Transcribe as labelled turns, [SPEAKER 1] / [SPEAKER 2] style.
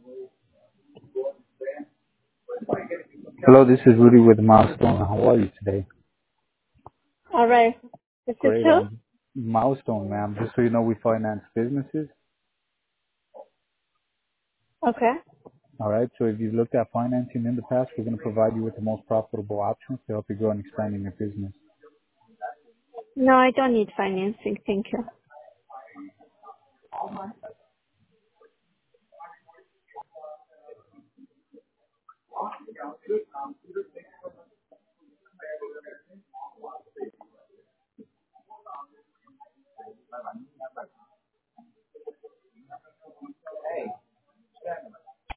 [SPEAKER 1] Hello, this is Rudy with Milestone. How are you today?
[SPEAKER 2] All right. This is
[SPEAKER 1] Great.
[SPEAKER 2] who?
[SPEAKER 1] Milestone, ma'am. Just so you know, we finance businesses.
[SPEAKER 2] Okay.
[SPEAKER 1] All right. So if you've looked at financing in the past, we're going to provide you with the most profitable options to help you grow and expand in your business.
[SPEAKER 2] No, I don't need financing. Thank you.